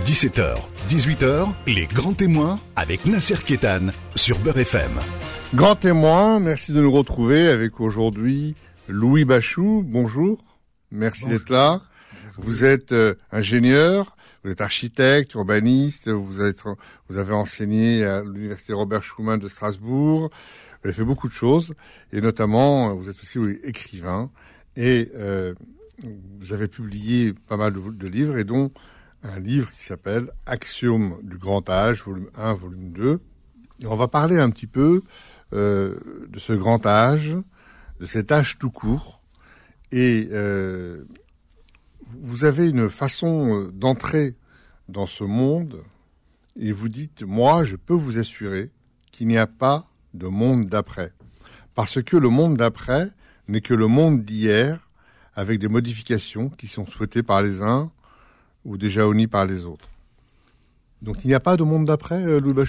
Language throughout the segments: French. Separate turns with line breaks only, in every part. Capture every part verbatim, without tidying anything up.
dix-sept heures, dix-huit heures, les grands témoins avec Nasser Kétan sur Beurre F M.
Grand témoin, merci de nous retrouver avec aujourd'hui Louis Bachou. Bonjour, merci Bonjour. d'être là. Bonjour. Vous êtes euh, ingénieur, vous êtes architecte, urbaniste, vous, êtes, vous avez enseigné à l'université Robert Schuman de Strasbourg, vous avez fait beaucoup de choses, et notamment vous êtes aussi oui, écrivain, et euh, vous avez publié pas mal de, de livres, et dont un livre qui s'appelle Axiomes du grand âge, volume un, volume deux. Et on va parler un petit peu euh, de ce grand âge, de cet âge tout court. Et euh, vous avez une façon d'entrer dans ce monde, et vous dites, moi, je peux vous assurer qu'il n'y a pas de monde d'après. Parce que le monde d'après n'est que le monde d'hier, avec des modifications qui sont souhaitées par les uns ou déjà honnies par les autres. Donc il n'y a pas de monde d'après, euh, Louis Bachou ?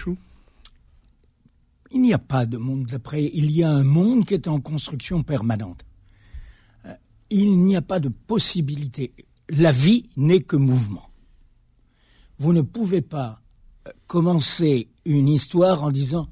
Il n'y a pas de monde d'après. Il y a un monde qui est en construction permanente. Euh, il n'y a pas de possibilité. La vie n'est que mouvement. Vous ne pouvez pas euh, commencer une histoire en disant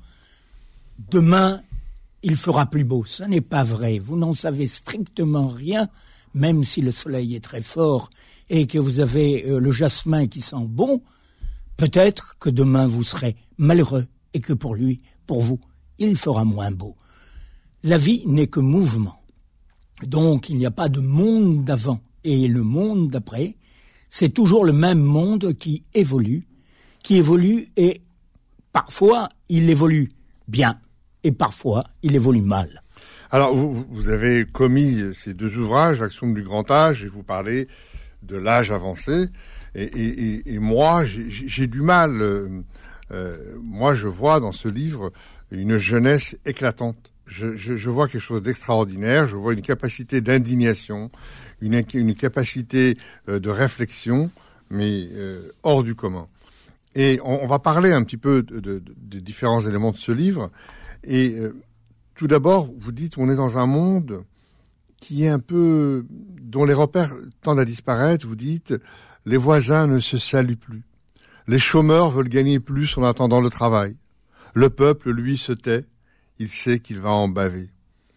« Demain, il fera plus beau ». Ce n'est pas vrai. Vous n'en savez strictement rien, même si le soleil est très fort et que vous avez euh, le jasmin qui sent bon. Peut-être que demain vous serez malheureux et que pour lui, pour vous, il fera moins beau. La vie n'est que mouvement. Donc, il n'y a pas de monde d'avant et le monde d'après. C'est toujours le même monde qui évolue, qui évolue et parfois, il évolue bien et parfois, il évolue mal.
Alors, vous, vous avez commis ces deux ouvrages, Axiomes du grand âge, et vous parlez de l'âge avancé. Et, et, et moi, j'ai, j'ai du mal... Euh, Euh, moi, je vois dans ce livre une jeunesse éclatante. Je, je, je vois quelque chose d'extraordinaire. Je vois une capacité d'indignation, une, une capacité euh, de réflexion, mais euh, hors du commun. Et on, on va parler un petit peu de, de, de, de différents éléments de ce livre. Et euh, tout d'abord, vous dites, on est dans un monde qui est un peu, dont les repères tendent à disparaître. Vous dites, les voisins ne se saluent plus. Les chômeurs veulent gagner plus en attendant le travail. Le peuple, lui, se tait. Il sait qu'il va en baver.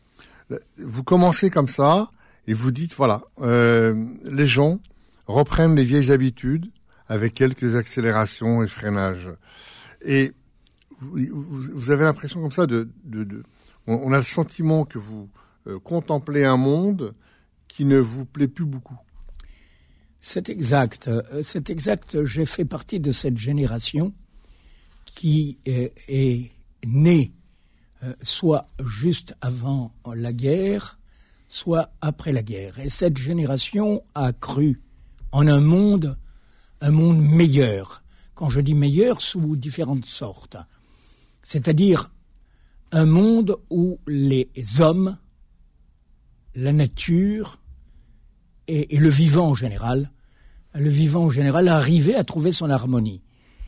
Vous commencez comme ça et vous dites, voilà, euh, les gens reprennent les vieilles habitudes avec quelques accélérations et freinages. Et vous, vous avez l'impression comme ça de... de, de on, on a le sentiment que vous euh, contemplez un monde qui ne vous plaît plus beaucoup.
C'est exact. C'est exact. J'ai fait partie de cette génération qui est, est née euh, soit juste avant la guerre, soit après la guerre. Et cette génération a cru en un monde, un monde meilleur. Quand je dis meilleur, sous différentes sortes. C'est-à-dire un monde où les hommes, la nature et, et le vivant en général, le vivant en général arrivait à trouver son harmonie.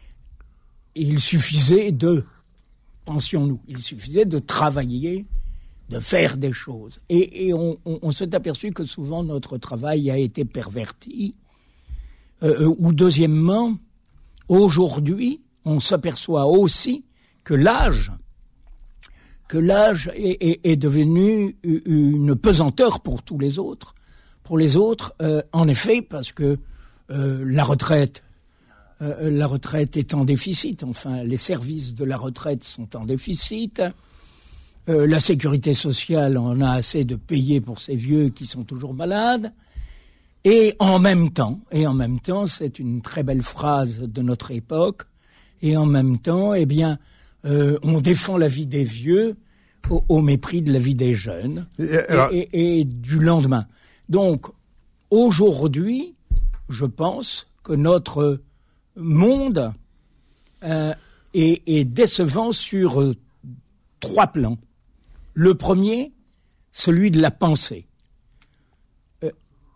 Et il suffisait de, pensions-nous, il suffisait de travailler, de faire des choses. Et, et on, on, on s'est aperçu que souvent notre travail a été perverti. Euh, ou deuxièmement, aujourd'hui, on s'aperçoit aussi que l'âge, que l'âge est, est, est devenu une pesanteur pour tous les autres. Pour les autres, euh, en effet, parce que euh, la retraite, euh, la retraite est en déficit. Enfin, les services de la retraite sont en déficit. Euh, la sécurité sociale en a assez de payer pour ces vieux qui sont toujours malades. Et en même temps, et en même temps, c'est une très belle phrase de notre époque. Et en même temps, eh bien, euh, on défend la vie des vieux au, au mépris de la vie des jeunes et, alors... et, et, et du lendemain. Donc, aujourd'hui, je pense que notre monde euh, est, est décevant sur euh, trois plans. Le premier, celui de la pensée. Euh,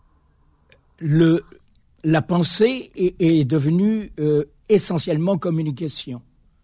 le, la pensée est, est devenue euh, essentiellement communication.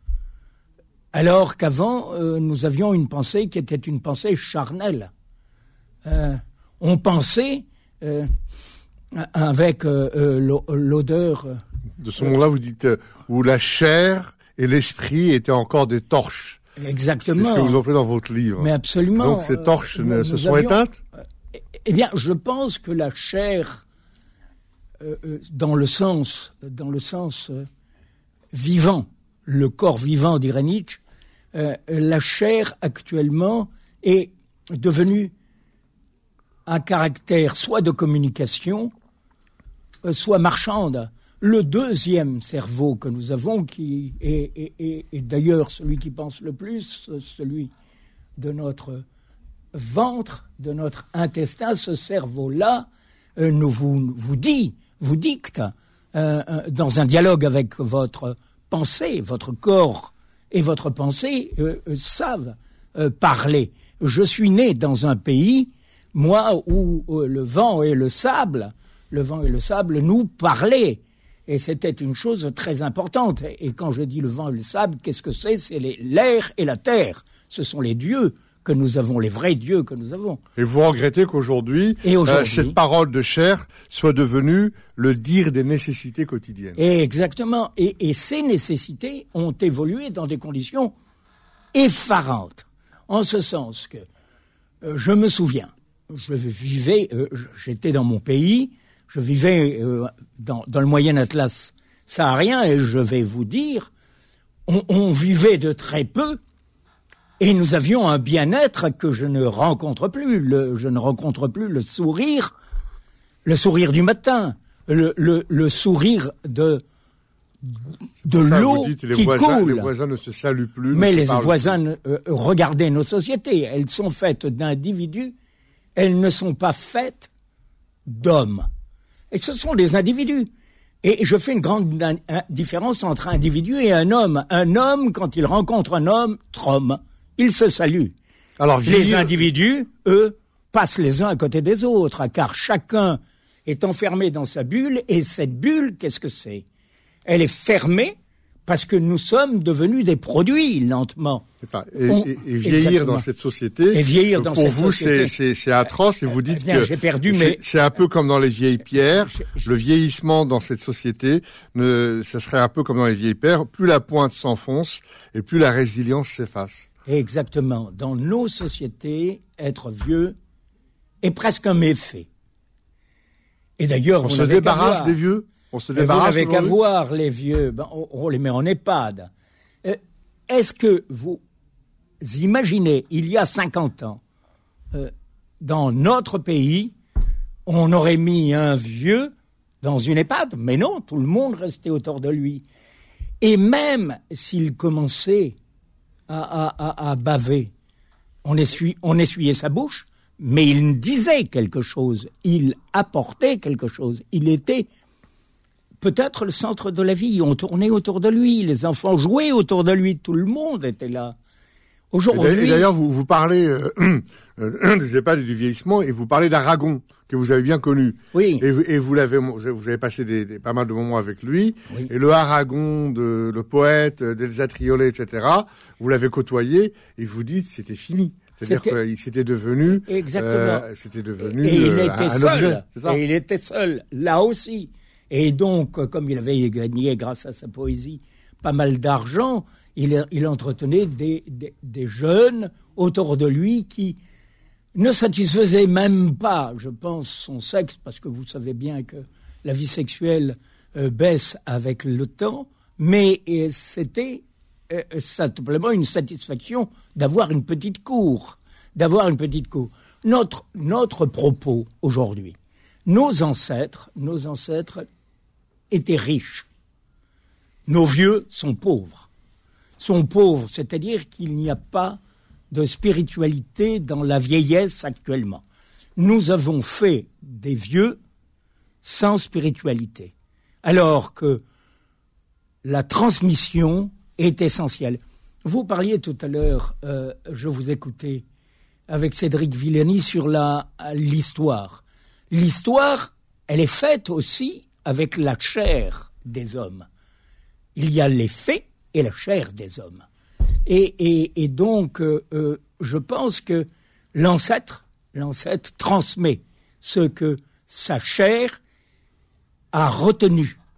Alors qu'avant, euh, nous avions une pensée qui était une pensée charnelle. Euh, on pensait, euh, avec euh, l'odeur
de ce monde-là, vous dites euh, où la chair et l'esprit étaient encore des torches.
Exactement.
C'est ce que vous appelez dans votre livre.
Mais absolument.
Donc ces torches
euh,
ne, se sont
avions,
éteintes.
Eh bien, je pense que la chair, euh, euh, dans le sens, dans le sens euh, vivant, le corps vivant, dirait Nietzsche, euh, la chair actuellement est devenue un caractère soit de communication, euh, soit marchande. Le deuxième cerveau que nous avons, qui est, est, est, est d'ailleurs celui qui pense le plus, celui de notre ventre, de notre intestin, ce cerveau-là euh, nous vous, vous dit, vous dicte, euh, euh, dans un dialogue avec votre pensée, votre corps et votre pensée euh, euh, savent euh, parler. Je suis né dans un pays, moi, où euh, le vent et le sable, le vent et le sable nous parlaient. Et c'était une chose très importante. Et quand je dis le vent et le sable, qu'est-ce que c'est ? C'est les, l'air et la terre. Ce sont les dieux que nous avons, les vrais dieux que nous avons.
Et vous regrettez qu'aujourd'hui, aujourd'hui euh, cette parole de chair soit devenue le dire des nécessités quotidiennes.
Et exactement. Et, et ces nécessités ont évolué dans des conditions effarantes. En ce sens que, euh, je me souviens, je vivais, euh, j'étais dans mon pays, je vivais euh, dans, dans le Moyen Atlas saharien, et je vais vous dire, on, on vivait de très peu, et nous avions un bien-être que je ne rencontre plus. Le, je ne rencontre plus le sourire, le sourire du matin, le, le, le sourire de de ça, l'eau dites,
les
qui
voisins,
coule.
Les voisins ne se saluent plus.
Mais les voisins, euh, regardez nos sociétés, elles sont faites d'individus, elles ne sont pas faites d'hommes. Et ce sont des individus. Et je fais une grande différence entre un individu et un homme. Un homme, quand il rencontre un homme, homme, il se salue. Alors, les vieillir... individus, eux, passent les uns à côté des autres, car chacun est enfermé dans sa bulle, et cette bulle, qu'est-ce que c'est ? Elle est fermée parce que nous sommes devenus des produits, lentement.
Enfin, et, On, et, et vieillir exactement. Dans cette société,
et vieillir dans
pour
cette
vous,
société.
C'est, c'est, c'est atroce, et vous dites
bien,
que
j'ai perdu,
c'est,
mais...
c'est un peu comme dans les vieilles pierres. Le vieillissement dans cette société, ne, ça serait un peu comme dans les vieilles pierres. Plus la pointe s'enfonce, et plus la résilience s'efface.
Exactement. Dans nos sociétés, être vieux est presque un méfait. Et d'ailleurs,
on se débarrasse des vieux. On se débarrasse.
Vous n'avez qu'à voir les vieux. Ben, on, on les met en EHPAD. Euh, est-ce que vous imaginez, il y a cinquante ans, euh, dans notre pays, on aurait mis un vieux dans une EHPAD? Mais non, tout le monde restait autour de lui. Et même s'il commençait à, à, à, à baver, on, essuie, on essuyait sa bouche, mais il disait quelque chose, il apportait quelque chose, il était peut-être le centre de la vie, on tournait autour de lui, les enfants jouaient autour de lui, tout le monde était là. Aujourd'hui...
Et d'ailleurs, vous, vous parlez euh, euh, des EHPAD et du vieillissement, et vous parlez d'Aragon, que vous avez bien connu.
Oui.
Et, et vous l'avez, vous avez passé des, des, pas mal de moments avec lui.
Oui.
Et le Aragon, de, le poète d'Elsa Triolet, et cetera, vous l'avez côtoyé, et vous dites c'était fini. C'est-à-dire c'était... qu'il s'était devenu...
Exactement.
Euh, c'était devenu
et il
euh,
était
un,
seul.
un objet, c'est ça ?
Et il était seul, là aussi. Et donc, comme il avait gagné, grâce à sa poésie, pas mal d'argent, il, il entretenait des, des, des jeunes autour de lui qui ne satisfaisaient même pas, je pense, son sexe, parce que vous savez bien que la vie sexuelle euh, baisse avec le temps, mais euh, c'était euh, simplement une satisfaction d'avoir une petite cour, d'avoir une petite cour. Notre, notre propos aujourd'hui, nos ancêtres, nos ancêtres étaient riches. Nos vieux sont pauvres. Sont pauvres, c'est-à-dire qu'il n'y a pas de spiritualité dans la vieillesse actuellement. Nous avons fait des vieux sans spiritualité, alors que la transmission est essentielle. Vous parliez tout à l'heure, euh, je vous écoutais, avec Cédric Villani sur la, l'histoire. L'histoire, elle est faite aussi avec la chair des hommes. Il y a les faits et la chair des hommes. Et, et, et donc, euh, euh, je pense que l'ancêtre, l'ancêtre transmet ce que sa chair a retenu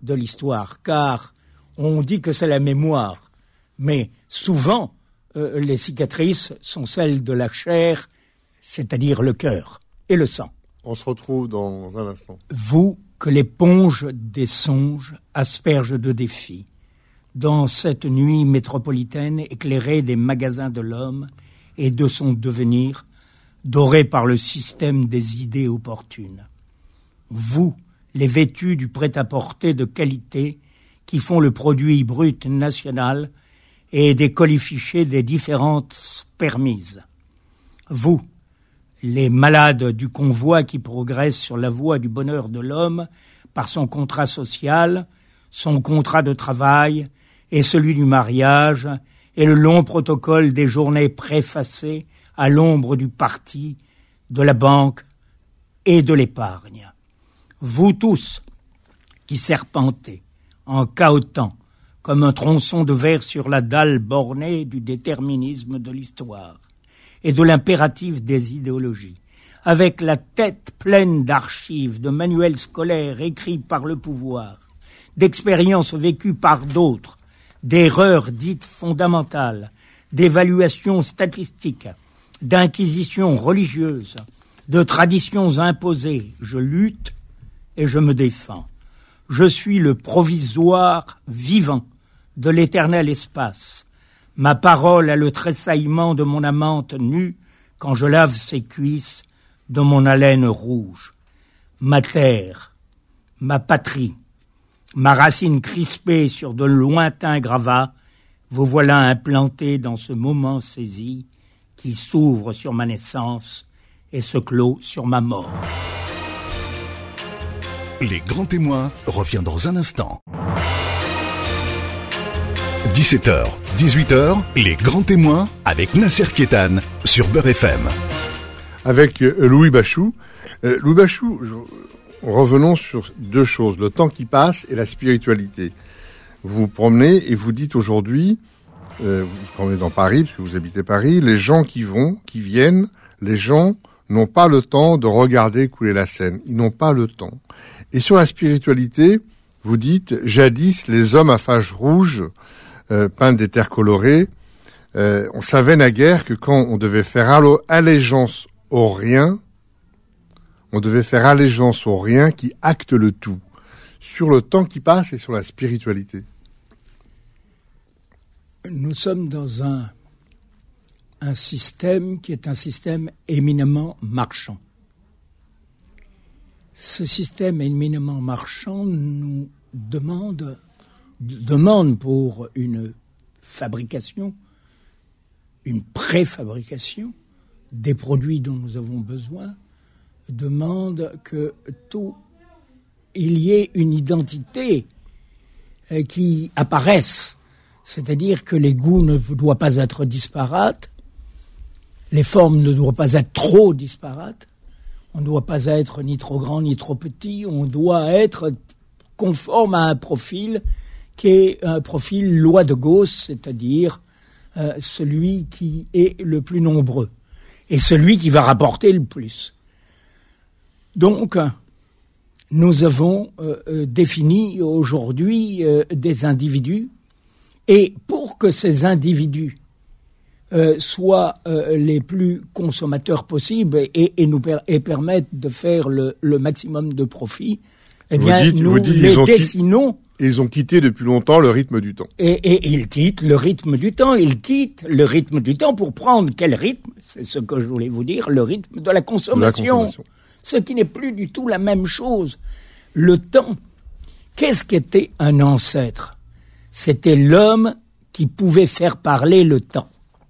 de l'histoire, car on dit que c'est la mémoire, mais souvent euh, les cicatrices sont celles de la chair, c'est-à-dire le cœur et le sang.
On se retrouve dans un instant.
Vous, que l'éponge des songes asperge de défis, dans cette nuit métropolitaine éclairée des magasins de l'homme et de son devenir, dorée par le système des idées opportunes. Vous, les vêtus du prêt-à-porter de qualité qui font le produit brut national et des colifichets des différentes permises. Vous, les malades du convoi qui progressent sur la voie du bonheur de l'homme par son contrat social, son contrat de travail et celui du mariage et le long protocole des journées préfacées à l'ombre du parti, de la banque et de l'épargne. Vous tous qui serpentez en cahotant comme un tronçon de verre sur la dalle bornée du déterminisme de l'histoire et de l'impératif des idéologies, avec la tête pleine d'archives, de manuels scolaires écrits par le pouvoir, d'expériences vécues par d'autres, d'erreurs dites fondamentales, d'évaluations statistiques, d'inquisitions religieuses, de traditions imposées. Je lutte et je me défends. Je suis le provisoire vivant de l'éternel espace. Ma parole a le tressaillement de mon amante nue quand je lave ses cuisses de mon haleine rouge. Ma terre, ma patrie, ma racine crispée sur de lointains gravats, vous voilà implantés dans ce moment saisi qui s'ouvre sur ma naissance et se clôt sur ma mort.
Les grands témoins revient dans un instant. dix-sept heures, dix-huit heures, les grands témoins avec Nasser Kétane sur Beurre F M.
Avec euh, Louis Bachou. Euh, Louis Bachou, je, revenons sur deux choses, le temps qui passe et la spiritualité. Vous vous promenez et vous dites aujourd'hui, euh, vous vous promenez dans Paris, parce que vous habitez Paris, les gens qui vont, qui viennent, les gens n'ont pas le temps de regarder couler la Seine. Ils n'ont pas le temps. Et sur la spiritualité, vous dites, jadis, les hommes à fage rouge, euh, peints des terres colorées, euh, on savait naguère que quand on devait faire allo- allégeance au rien, on devait faire allégeance au rien qui acte le tout. Sur le temps qui passe et sur la spiritualité.
Nous sommes dans un, un système qui est un système éminemment marchand. Ce système éminemment marchand nous demande, demande pour une fabrication, une préfabrication des produits dont nous avons besoin, demande que tout, il y ait une identité qui apparaisse. C'est-à-dire que les goûts ne doivent pas être disparates, les formes ne doivent pas être trop disparates, on ne doit pas être ni trop grand ni trop petit, on doit être conforme à un profil qui est un profil loi de Gauss, c'est-à-dire euh, celui qui est le plus nombreux et celui qui va rapporter le plus. Donc, nous avons euh, euh, défini aujourd'hui euh, des individus, et pour que ces individus euh, soient euh, les plus consommateurs possibles et, et nous per- et permettent de faire le, le maximum de profit, eh bien,
dites,
nous
dites,
les
ils
dessinons.
Qui, ils ont quitté depuis longtemps le rythme du temps.
Et, et ils quittent le rythme du temps. Ils quittent le rythme du temps pour prendre quel rythme ? C'est ce que je voulais vous dire, le rythme de la consommation. De la consommation. Ce qui n'est plus du tout la même chose. Le temps, qu'est-ce qu'était un ancêtre ? C'était l'homme qui pouvait faire parler le temps.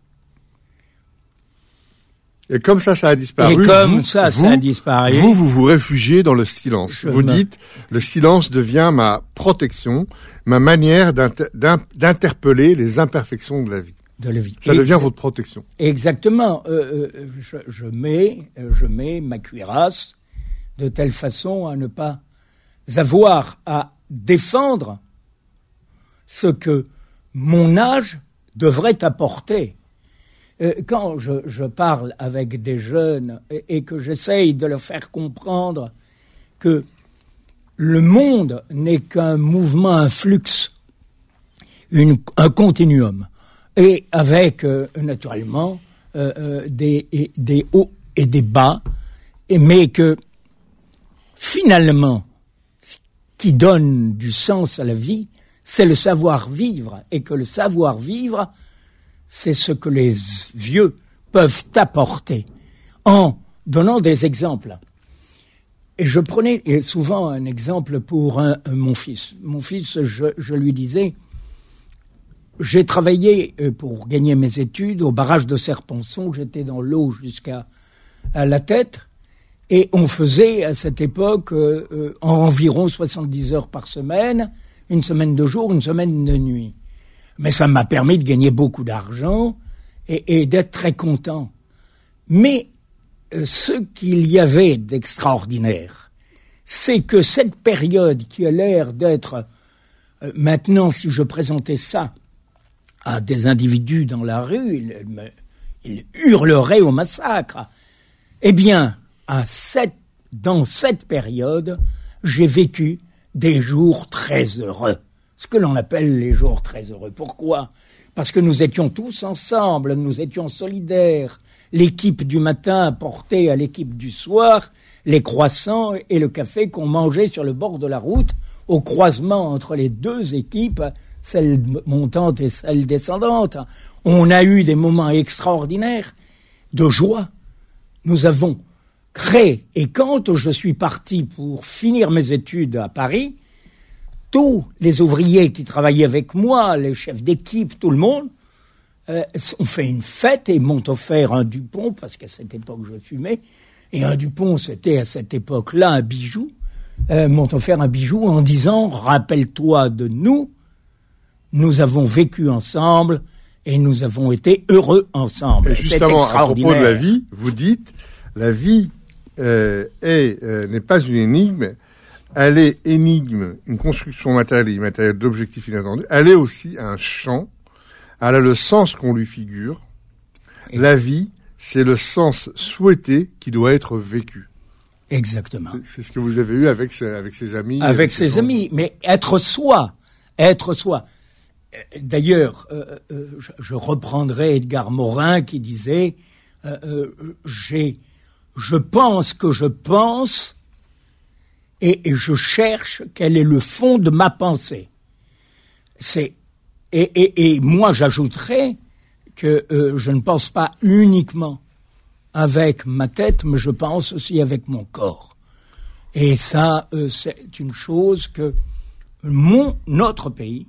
Et comme ça, ça a disparu.
Et comme
vous,
ça,
vous,
ça a disparu.
Vous, vous vous réfugiez dans le silence.
Je
vous
me...
dites, le silence devient ma protection, ma manière d'inter- d'interpeller les imperfections de la vie.
De la vie.
Ça
et
devient votre protection.
Exactement. Euh, euh, je, je, mets, je mets ma cuirasse de telle façon à ne pas avoir à défendre ce que mon âge devrait apporter. Euh, quand je, je parle avec des jeunes et, et que j'essaye de leur faire comprendre que le monde n'est qu'un mouvement, un flux, une, un continuum, et avec euh, naturellement euh, euh, des, et, des hauts et des bas, et, mais que finalement, ce qui donne du sens à la vie, c'est le savoir-vivre, et que le savoir-vivre, c'est ce que les vieux peuvent apporter en donnant des exemples. Et je prenais souvent un exemple pour un, un, mon fils. Mon fils, je, je lui disais, j'ai travaillé pour gagner mes études au barrage de Serponçon, j'étais dans l'eau jusqu'à à la tête, et on faisait à cette époque euh, euh, environ soixante-dix heures par semaine, une semaine de jour, une semaine de nuit. Mais ça m'a permis de gagner beaucoup d'argent et, et d'être très content. Mais euh, ce qu'il y avait d'extraordinaire, c'est que cette période qui a l'air d'être... Euh, maintenant, si je présentais ça à des individus dans la rue, ils, me, ils hurleraient au massacre. Eh bien, à cette, dans cette période, j'ai vécu des jours très heureux. Ce que l'on appelle les jours très heureux. Pourquoi ? Parce que nous étions tous ensemble, nous étions solidaires. L'équipe du matin portait à l'équipe du soir les croissants et le café qu'on mangeait sur le bord de la route, au croisement entre les deux équipes, celle montante et celle descendante. On a eu des moments extraordinaires de joie. Nous avons créé, et quand je suis parti pour finir mes études à Paris, tous les ouvriers qui travaillaient avec moi, les chefs d'équipe, tout le monde, euh, ont fait une fête et m'ont offert un Dupont, parce qu'à cette époque je fumais, et un Dupont c'était à cette époque-là un bijou, euh, m'ont offert un bijou en disant « Rappelle-toi de nous, nous avons vécu ensemble et nous avons été heureux ensemble. »
Et justement, à propos de la vie, vous dites « La vie euh, est, euh, n'est pas une énigme, elle est énigme, une construction matérielle et immatérielle d'objectifs inattendus. Elle est aussi un champ. Elle a le sens qu'on lui figure. Et la vie, c'est le sens souhaité qui doit être vécu. »
Exactement.
C'est, c'est ce que vous avez eu avec ses, avec ses amis.
Avec, avec ses amis, mais être soi, être soi. D'ailleurs, euh, euh, je, je reprendrai Edgar Morin qui disait euh, euh, j'ai, je pense que je pense et, et je cherche quel est le fond de ma pensée. C'est et, et, et moi j'ajouterais que euh, je ne pense pas uniquement avec ma tête, mais je pense aussi avec mon corps. Et ça, euh, c'est une chose que mon notre pays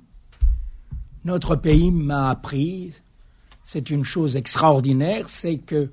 Notre pays m'a appris, c'est une chose extraordinaire, c'est que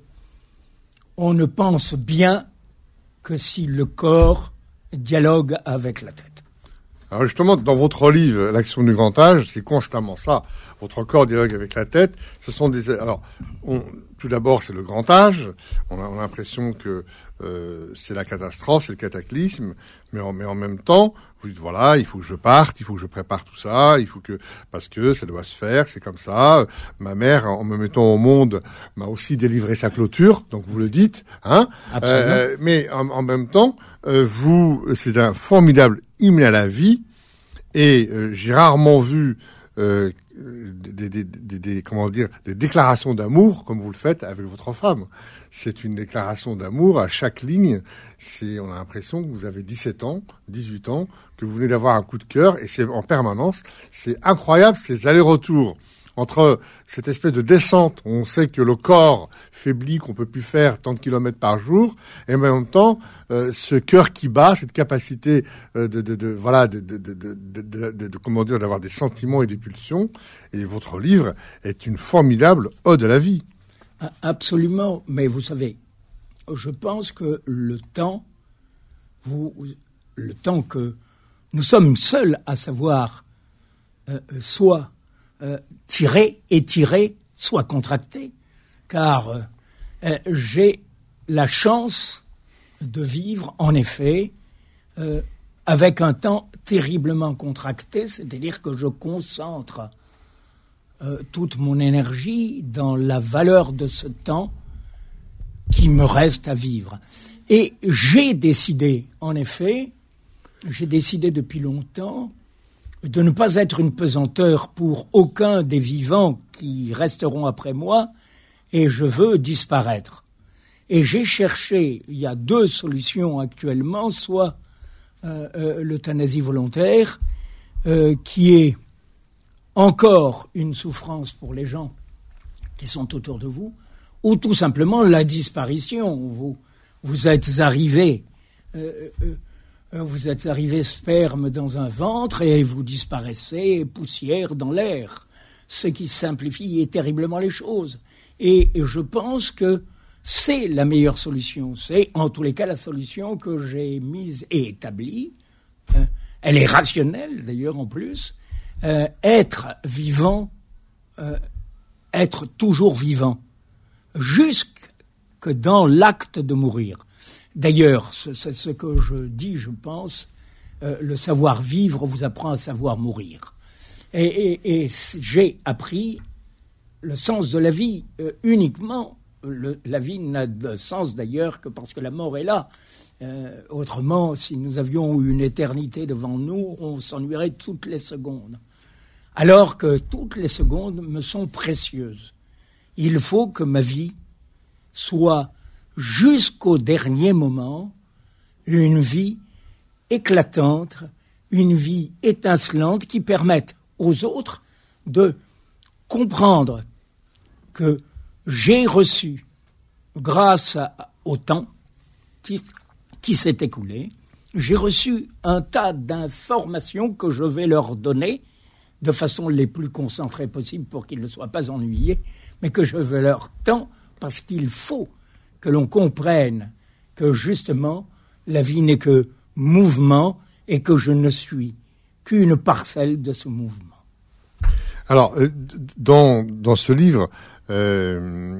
on ne pense bien que si le corps dialogue avec la tête.
Alors justement, dans votre livre, L'action du grand âge, c'est constamment ça. Votre corps dialogue avec la tête. Ce sont des... Alors, on... tout d'abord, c'est le grand âge. On a, on a l'impression que euh, c'est la catastrophe, c'est le cataclysme. Mais en, mais en même temps, vous dites, voilà, il faut que je parte, il faut que je prépare tout ça, il faut que... Parce que ça doit se faire, c'est comme ça. Ma mère, en me mettant au monde, m'a aussi délivré sa clôture. Donc, vous le dites, hein.
Absolument.
Euh, mais en, en même temps, euh, vous, c'est un formidable hymne à la vie. Et euh, j'ai rarement vu... Euh, Des, des, des, des, comment dire, des déclarations d'amour comme vous le faites avec votre femme. C'est une déclaration d'amour à chaque ligne. C'est, on a l'impression que vous avez dix-sept ans, dix-huit ans, que vous venez d'avoir un coup de cœur et c'est en permanence. C'est incroyable ces allers-retours entre cette espèce de descente où on sait que le corps faiblit, qu'on peut plus faire tant de kilomètres par jour, et en même temps euh, ce cœur qui bat, cette capacité euh, de, de, de voilà de, de, de, de, de, de, de comment dire d'avoir des sentiments et des pulsions. Et votre livre est une formidable ode à la vie.
Absolument, mais vous savez, je pense que le temps, vous, le temps que nous sommes seuls à savoir euh, soit Euh, tirer, étirer, soit contracter, car euh, j'ai la chance de vivre, en effet, euh, avec un temps terriblement contracté, c'est-à-dire que je concentre euh, toute mon énergie dans la valeur de ce temps qui me reste à vivre. Et j'ai décidé, en effet, j'ai décidé depuis longtemps de ne pas être une pesanteur pour aucun des vivants qui resteront après moi, et je veux disparaître. Et j'ai cherché, il y a deux solutions actuellement, soit euh, euh, l'euthanasie volontaire, euh, qui est encore une souffrance pour les gens qui sont autour de vous, ou tout simplement la disparition. Vous, vous êtes arrivé... Euh, euh, Vous êtes arrivé sperme dans un ventre et vous disparaissez poussière dans l'air, ce qui simplifie terriblement les choses. Et je pense que c'est la meilleure solution. C'est en tous les cas la solution que j'ai mise et établie. Euh, elle est rationnelle d'ailleurs en plus. Euh, être vivant, euh, être toujours vivant, jusque dans l'acte de mourir. D'ailleurs, c'est ce que je dis, je pense, euh, le savoir-vivre vous apprend à savoir mourir. Et, et, et j'ai appris le sens de la vie euh, uniquement. Le, la vie n'a de sens d'ailleurs que parce que la mort est là. Euh, autrement, si nous avions une éternité devant nous, on s'ennuierait toutes les secondes. Alors que toutes les secondes me sont précieuses. Il faut que ma vie soit jusqu'au dernier moment, une vie éclatante, une vie étincelante qui permette aux autres de comprendre que j'ai reçu, grâce à, au temps qui, qui s'est écoulé, j'ai reçu un tas d'informations que je vais leur donner de façon les plus concentrées possible pour qu'ils ne soient pas ennuyés, mais que je veux leur tendre parce qu'il faut que l'on comprenne que justement la vie n'est que mouvement et que je ne suis qu'une parcelle de ce mouvement.
Alors, dans, dans ce livre, euh,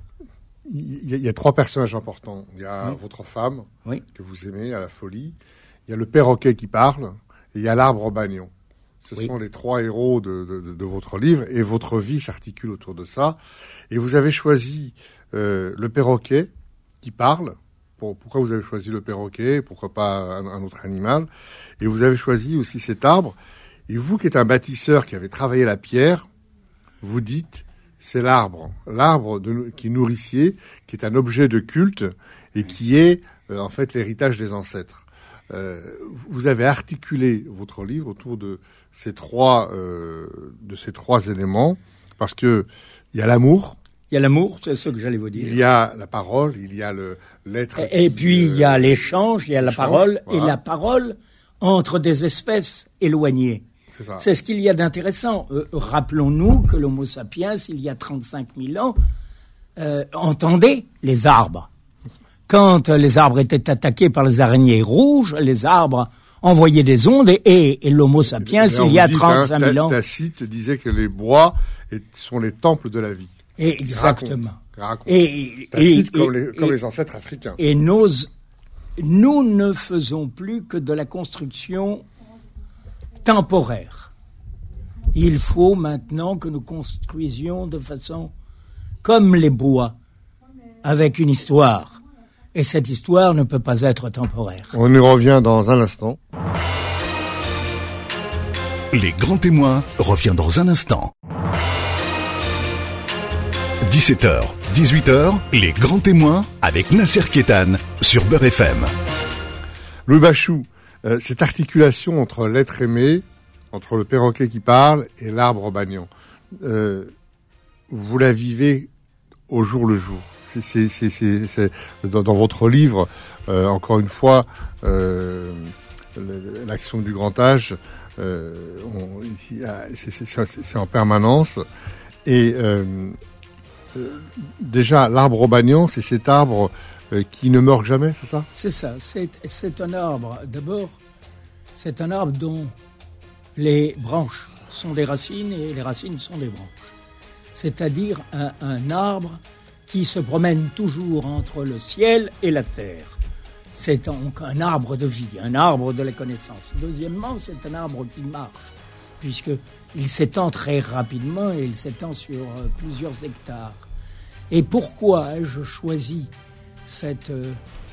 il y, a, il y a trois personnages importants. Il y a oui. votre femme, oui. que vous aimez à la folie, il y a le perroquet qui parle, et il y a l'arbre bagnon. Ce oui. sont les trois héros de, de, de votre livre, et votre vie s'articule autour de ça. Et vous avez choisi euh, le perroquet qui parle. Pour, pourquoi vous avez choisi le perroquet? Pourquoi pas un, un autre animal? Et vous avez choisi aussi cet arbre. Et vous, qui êtes un bâtisseur qui avez travaillé la pierre, vous dites, c'est l'arbre. L'arbre de, qui est nourricier, qui est un objet de culte et qui est euh, en fait l'héritage des ancêtres. Euh, vous avez articulé votre livre autour de ces trois, euh, de ces trois éléments, parce que il y a l'amour.
Il y a l'amour, c'est ce que j'allais vous dire.
Il y a la parole, il y a le l'être.
Et, et puis euh, il y a l'échange, il y a la parole, voilà. Et la parole entre des espèces éloignées. C'est, c'est ce qu'il y a d'intéressant. Euh, rappelons-nous que l'Homo sapiens, il y a trente-cinq mille ans, euh, entendait les arbres. Quand euh, les arbres étaient attaqués par les araignées rouges, les arbres envoyaient des ondes et, et, et l'Homo sapiens, il y a trente-cinq mille ans...
Tacite disait que les bois sont les temples de la vie.
Et exactement.
Raconte, raconte. Et, Tacite, et, comme, et, les, comme et, les ancêtres africains.
Et nos, nous ne faisons plus que de la construction temporaire. Il faut maintenant que nous construisions de façon comme les bois, avec une histoire. Et cette histoire ne peut pas être temporaire.
On y revient dans un instant.
Les grands témoins revient dans un instant. dix-sept heures, dix-huit heures, les grands témoins avec Nasser Kétan sur Beurre F M.
Louis Bachou, euh, cette articulation entre l'être aimé, entre le perroquet qui parle et l'arbre bagnon, euh, vous la vivez au jour le jour. C'est, c'est, c'est, c'est, c'est dans, dans votre livre, euh, encore une fois, euh, l'action du grand âge, euh, on, c'est, c'est, c'est, c'est en permanence. Et euh, euh, déjà, l'arbre bagnon, c'est cet arbre euh, qui ne meurt jamais, c'est ça?
C'est ça. C'est, c'est un arbre. D'abord, c'est un arbre dont les branches sont des racines et les racines sont des branches. C'est-à-dire un, un arbre qui se promène toujours entre le ciel et la terre. C'est donc un arbre de vie, un arbre de la connaissance. Deuxièmement, c'est un arbre qui marche, puisqu'il s'étend très rapidement et il s'étend sur euh, plusieurs hectares. Et pourquoi ai-je choisi cette, euh,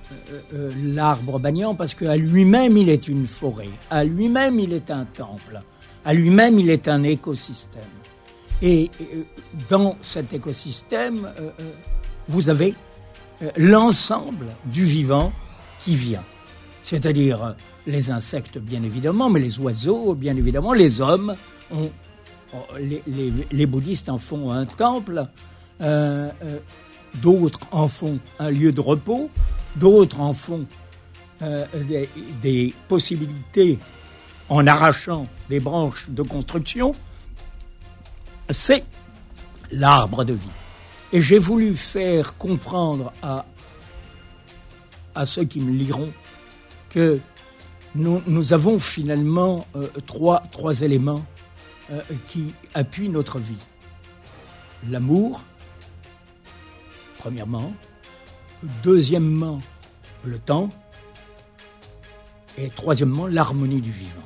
euh, l'arbre banyan parce qu'à lui-même, il est une forêt. À lui-même, il est un temple. À lui-même, il est un écosystème. Et euh, dans cet écosystème, euh, euh, vous avez euh, l'ensemble du vivant qui vient. C'est-à-dire euh, les insectes, bien évidemment, mais les oiseaux, bien évidemment, les hommes. On, on, les, les, les bouddhistes en font un temple. Euh, euh, d'autres en font un lieu de repos. D'autres en font euh, des, des possibilités en arrachant des branches de construction. C'est l'arbre de vie. Et j'ai voulu faire comprendre à, à ceux qui me liront que nous, nous avons finalement euh, trois, trois éléments euh, qui appuient notre vie. L'amour, premièrement. Deuxièmement, le temps. Et troisièmement, l'harmonie du vivant.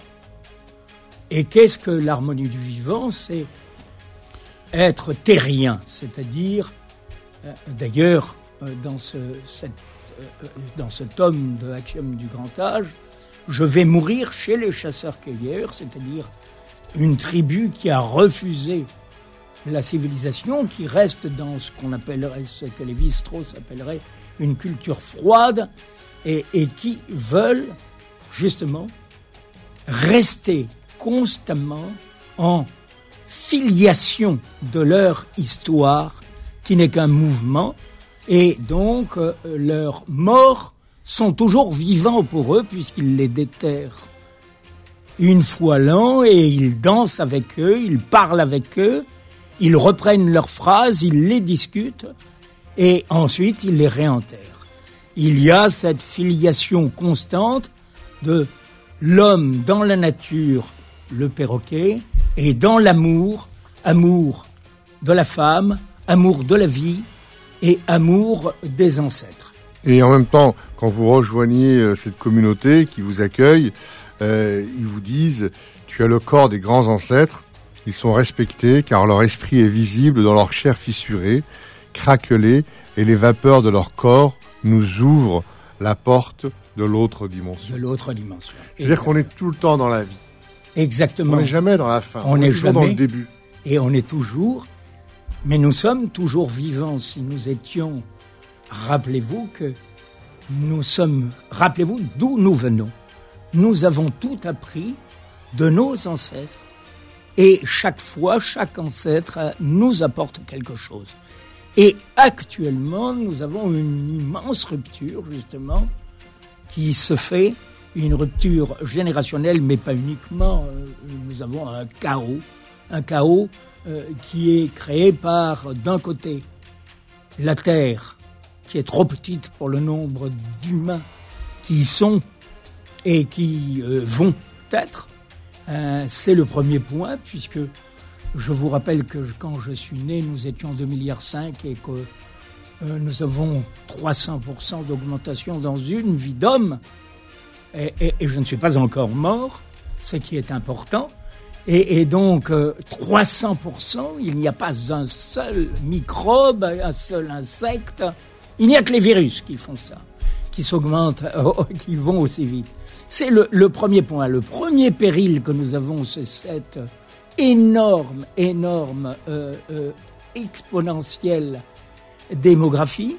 Et qu'est-ce que l'harmonie du vivant ? C'est être terrien, c'est-à-dire, euh, d'ailleurs, euh, dans, ce, cette, euh, dans ce tome de Axiome du grand âge, je vais mourir chez les chasseurs-cueilleurs, c'est-à-dire une tribu qui a refusé la civilisation, qui reste dans ce qu'on appellerait, ce que Lévi-Strauss appellerait une culture froide, et, et qui veulent justement rester constamment en filiation de leur histoire, qui n'est qu'un mouvement, et donc euh, leurs morts sont toujours vivants pour eux, puisqu'ils les déterrent une fois l'an, et ils dansent avec eux, ils parlent avec eux, ils reprennent leurs phrases, ils les discutent, et ensuite ils les réenterrent. Il y a cette filiation constante de l'homme dans la nature, le perroquet, et dans l'amour, amour de la femme, amour de la vie et amour des ancêtres.
Et en même temps, quand vous rejoignez cette communauté qui vous accueille, euh, ils vous disent « Tu as le corps des grands ancêtres, ils sont respectés car leur esprit est visible dans leur chair fissurée, craquelée, et les vapeurs de leur corps nous ouvrent la porte de l'autre dimension. »
De l'autre dimension.
C'est-à-dire qu'on est tout le temps dans la vie.
Exactement.
On n'est jamais dans la fin.
On, on est toujours jamais,
dans le début.
Et on est toujours, mais nous sommes toujours vivants. Si nous étions, rappelez-vous que nous sommes, rappelez-vous d'où nous venons. Nous avons tout appris de nos ancêtres. Et chaque fois, chaque ancêtre nous apporte quelque chose. Et actuellement, nous avons une immense rupture, justement, qui se fait, une rupture générationnelle, mais pas uniquement. Nous avons un chaos, un chaos euh, qui est créé par, d'un côté, la Terre, qui est trop petite pour le nombre d'humains qui y sont et qui euh, vont être. Euh, c'est le premier point, puisque je vous rappelle que quand je suis né, nous étions deux virgule cinq milliards et que euh, nous avons trois cents pour cent d'augmentation dans une vie d'homme. Et, et, et je ne suis pas encore mort, ce qui est important. Et, et donc, euh, trois cents pour cent, il n'y a pas un seul microbe, un seul insecte. Il n'y a que les virus qui font ça, qui s'augmentent, oh, qui vont aussi vite. C'est le, le premier point. Le premier péril que nous avons, c'est cette énorme, énorme, euh, euh, exponentielle démographie.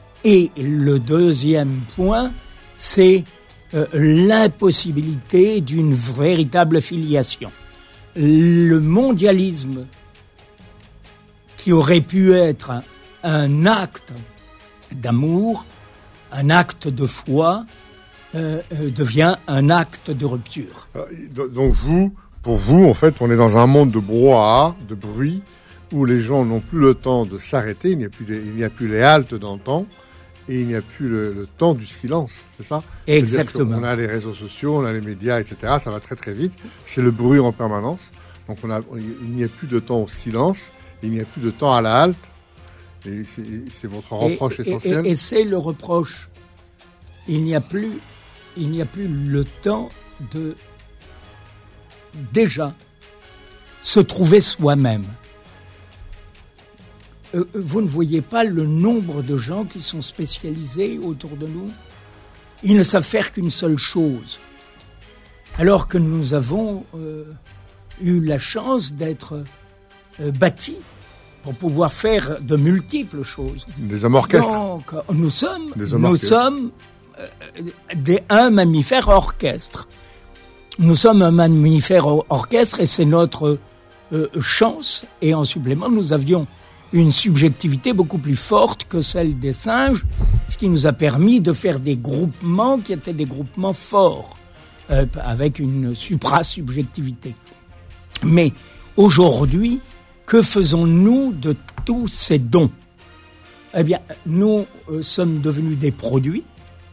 Et le deuxième point, c'est euh, l'impossibilité d'une véritable filiation. Le mondialisme, qui aurait pu être un, un acte d'amour, un acte de foi, euh, euh, devient un acte de rupture.
Donc vous, pour vous, en fait, on est dans un monde de brouhaha, de bruit, où les gens n'ont plus le temps de s'arrêter, il n'y a plus, les, il n'y a plus les haltes dans le temps, et il n'y a plus le, le temps du silence, c'est ça ?
Exactement.
On a les réseaux sociaux, on a les médias, et cetera. Ça va très très vite. C'est le bruit en permanence. Donc on a, il n'y a plus de temps au silence, il n'y a plus de temps à la halte. Et c'est, c'est votre reproche
et,
essentiel.
Et, et, et c'est le reproche. Il n'y a plus, il n'y a plus le temps de déjà se trouver soi-même. Euh, vous ne voyez pas le nombre de gens qui sont spécialisés autour de nous ils ne savent faire qu'une seule chose. Alors que nous avons euh, eu la chance d'être euh, bâtis pour pouvoir faire de multiples choses.
Des hommes orchestres.
Donc, nous sommes,
Des hommes
nous
orchestres.
sommes euh, des, un mammifère orchestre. Nous sommes un mammifère or- orchestre et c'est notre euh, chance. Et en supplément, nous avions une subjectivité beaucoup plus forte que celle des singes, ce qui nous a permis de faire des groupements qui étaient des groupements forts, euh, avec une supra-subjectivité. Mais aujourd'hui, que faisons-nous de tous ces dons ? Eh bien, nous euh, sommes devenus des produits,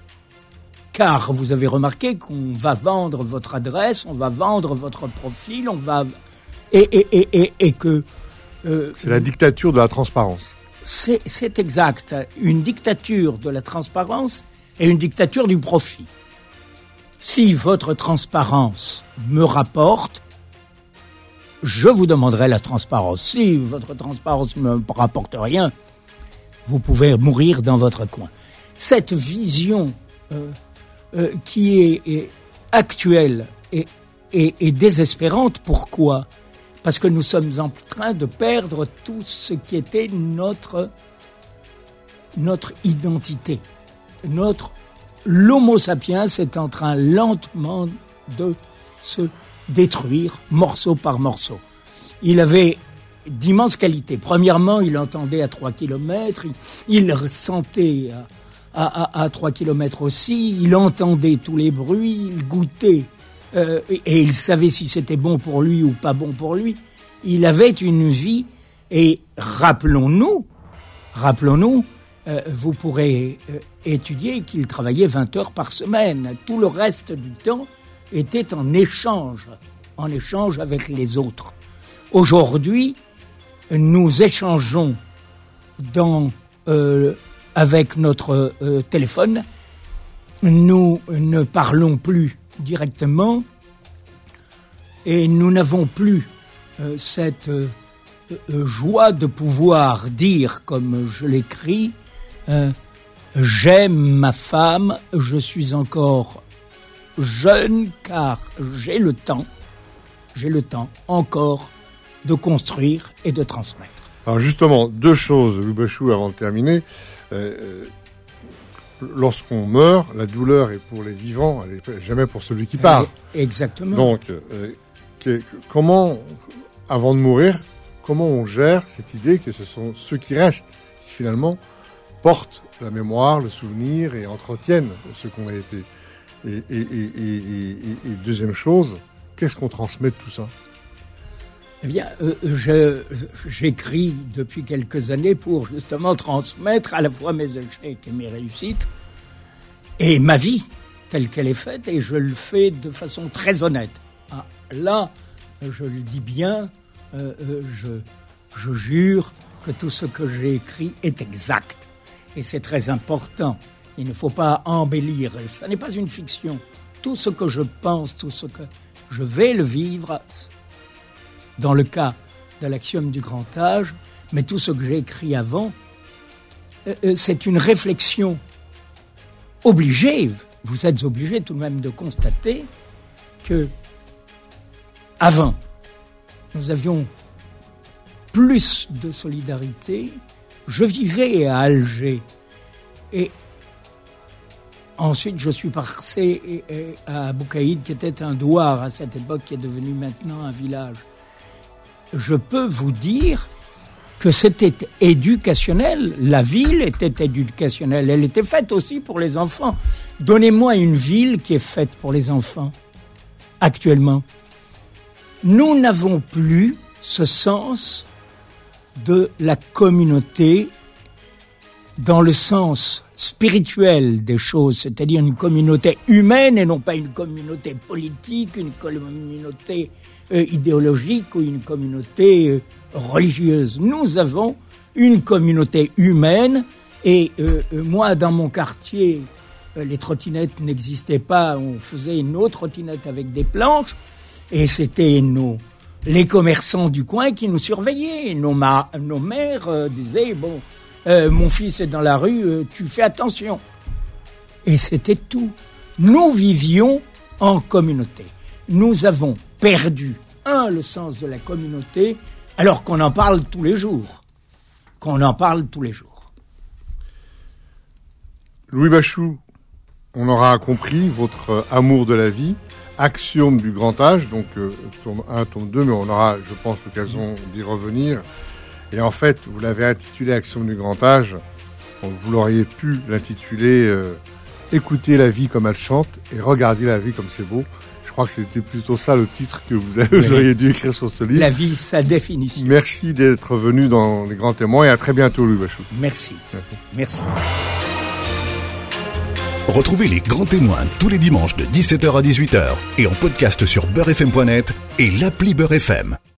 car vous avez remarqué qu'on va vendre votre adresse, on va vendre votre profil, on va... Et, et, et, et, et que... Euh,
C'est la dictature de la transparence.
C'est, c'est exact. Une dictature de la transparence et une dictature du profit. Si votre transparence me rapporte, je vous demanderai la transparence. Si votre transparence ne me rapporte rien, vous pouvez mourir dans votre coin. Cette vision euh, euh, qui est, est actuelle et, et, et désespérante, pourquoi ? Parce que nous sommes en train de perdre tout ce qui était notre, notre identité. Notre, l'homo sapiens est en train lentement de se détruire morceau par morceau. Il avait d'immenses qualités. Premièrement, il entendait à trois kilomètres, il, il ressentait à, à, à trois kilomètres aussi, il entendait tous les bruits, il goûtait. Euh, et, et il savait si c'était bon pour lui ou pas bon pour lui. Il avait une vie, et rappelons-nous, rappelons-nous, euh, vous pourrez euh, étudier qu'il travaillait vingt heures par semaine. Tout le reste du temps était en échange, en échange avec les autres. Aujourd'hui, nous échangeons dans, euh, avec notre euh, téléphone, nous ne parlons plus directement et nous n'avons plus euh, cette euh, euh, joie de pouvoir dire, comme je l'écris, euh, j'aime ma femme, je suis encore jeune car j'ai le temps, j'ai le temps encore de construire et de transmettre.
Alors justement, deux choses, Loubachou, avant de terminer. Euh, Lorsqu'on meurt, la douleur est pour les vivants, elle n'est jamais pour celui qui part.
Exactement.
Donc, euh, que, comment, avant de mourir, comment on gère cette idée que ce sont ceux qui restent, qui finalement portent la mémoire, le souvenir et entretiennent ce qu'on a été. Et, et, et, et, et, et deuxième chose, qu'est-ce qu'on transmet de tout ça ?
Eh bien, euh, je, j'écris depuis quelques années pour justement transmettre à la fois mes échecs et mes réussites et ma vie telle qu'elle est faite, et je le fais de façon très honnête. Ah, là, je le dis bien, euh, euh, je, je jure que tout ce que j'ai écrit est exact. Et c'est très important. Il ne faut pas embellir. Ce n'est pas une fiction. Tout ce que je pense, tout ce que je vais le vivre... dans le cas de l'axiome du grand âge, mais tout ce que j'ai écrit avant, euh, c'est une réflexion obligée. Vous êtes obligé tout de même de constater que, avant, nous avions plus de solidarité. Je vivais à Alger et ensuite je suis passé à Boucaïd, qui était un douar à cette époque, qui est devenu maintenant un village. Je peux vous dire que c'était éducationnel. La ville était éducationnelle. Elle était faite aussi pour les enfants. Donnez-moi une ville qui est faite pour les enfants, actuellement. Nous n'avons plus ce sens de la communauté dans le sens spirituel des choses, c'est-à-dire une communauté humaine et non pas une communauté politique, une communauté euh, idéologique ou une communauté euh, religieuse. Nous avons une communauté humaine et euh, euh, moi, dans mon quartier, euh, les trottinettes n'existaient pas. On faisait nos trottinettes avec des planches et c'était nos, les commerçants du coin qui nous surveillaient. Nos, ma- nos mères euh, disaient, bon... Euh, mon fils est dans la rue, euh, tu fais attention. Et c'était tout. Nous vivions en communauté. Nous avons perdu, un, le sens de la communauté, alors qu'on en parle tous les jours. Qu'on en parle tous les jours.
Louis Bachou, on aura compris votre amour de la vie, axiome du grand âge, donc euh, tome un, tome deux, mais on aura, je pense, l'occasion d'y revenir. Et en fait, vous l'avez intitulé Axiome du grand âge. Donc vous l'auriez pu l'intituler euh, Écoutez la vie comme elle chante et regardez la vie comme c'est beau. Je crois que c'était plutôt ça le titre que vous, avez, vous auriez dû écrire sur ce livre.
La vie, sa définition.
Merci d'être venu dans Les Grands Témoins et à très bientôt, Louis Bachou.
Merci. Merci.
Retrouvez Les Grands Témoins tous les dimanches de dix-sept heures à dix-huit heures et en podcast sur beurre f m point net et l'appli Beurre F M.